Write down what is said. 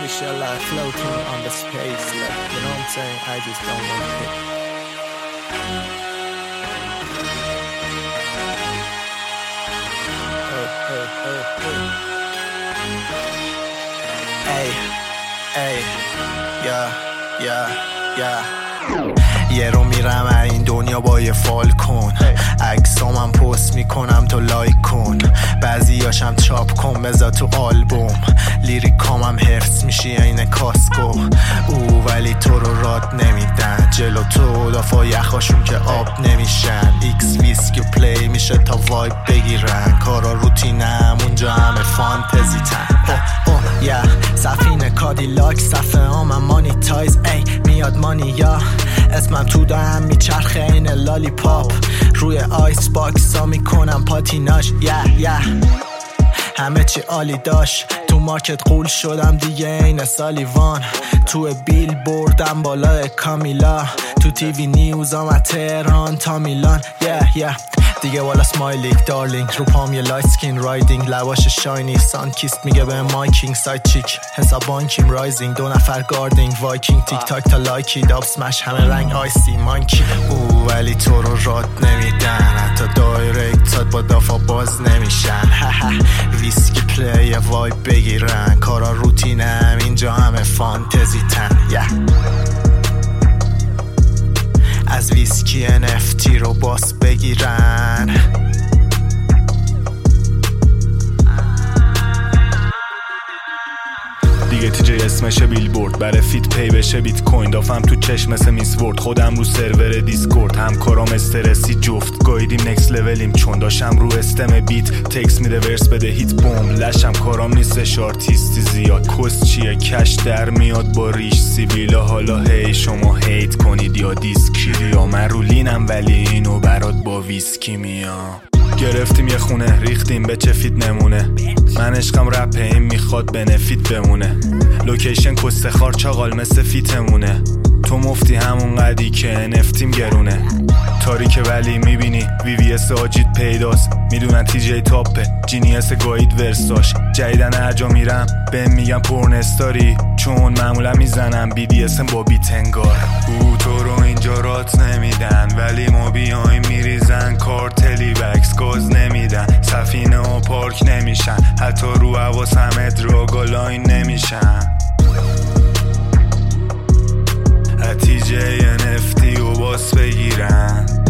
نمیشه like floating on the space like you know what I'm saying I just don't want to hit یه رو میرم این دنیا با یه فالکون عکسامم پست میکنم تو لایک کن بعضیاشم چاپ کن بذار تو آلبوم لیریکامم حفظ میشی این کاسکو او ولی تو رو راد نمیدن جلو تو دافا یخاشون که آب نمیشن ایکس ویسکیو پلی میشه تا وایب بگیرن کارا روتینم اونجا همه فانتزی تن سفینه کادیلاک صفحه آمم مانیتایز ای میاد مانی یا اسمم تو دهم میچرخه این لالی پاپ روی آیس باکس ها میکنم پاتیناژ همه چی عالی داشت تو مارکت قول شدم دیگه این سالیوان تو بیل بردم بالای کامیلا تو تیوی نیوز هم تهران تا میلان دیگه والا سمایلیک دارلینگ رو پام یه لایت سکین رایدینگ لواش شاینی سان کیست میگه به مایکینگ سایت چیک حساب بانکیم رایزینگ 2 نفر گاردینگ وایکینگ تیک تاک تا لایکی داب سمش همه رنگ آیسی مانکی او ولی تو رو راد نمیدن حتی دایرکتات با دافا باز نمیشن ویسکی پلی وایب بگیرن کارا روتینم اینجا همه فانتزی تن از ویسکی NFT رو باس بگیرن دیگه تیجی اسمشه بیلبورد بره فیت پی بشه بیت کوین دافم تو چشم مثل میس ورد خودم رو سرور دیسکورد همکارام استرسی جفت گایدیم نکس لولیم چون داشم رو استم بیت تکس میده ورس بده هیت بوم لشم کارام نیستش آرتیستی زیاد کست چیه کش در میاد با ریش سیبیلا حالا هی شما هیت کنید یا دیسکیریا من رو لینم ولی اینو برات با ویسکی میام گرفتیم یه خونه ریختیم به چه فیت نمونه من عشقم رپ این میخواد بنفیت بمونه لوکیشن کست خار چاقال مثل فیتمونه تو مفتی همون قدی که نفتیم گرونه تاریک ولی میبینی VVS آجید پیداست میدونن TJ تاپه جینیس گاید ورساش جدیدن هر جا میرم بهم میگم پورنستاری چون معمولا میزنم BDSM با بیتنگار او تو رو اینجا رات نمیدن ولی ما بیایم میریزن کارتلی بکس گاز نمیدن سفینه و پارک نمیشن حتی رو حواس همه دراگا لاین نمیشن TJ NFT و باس بگیرن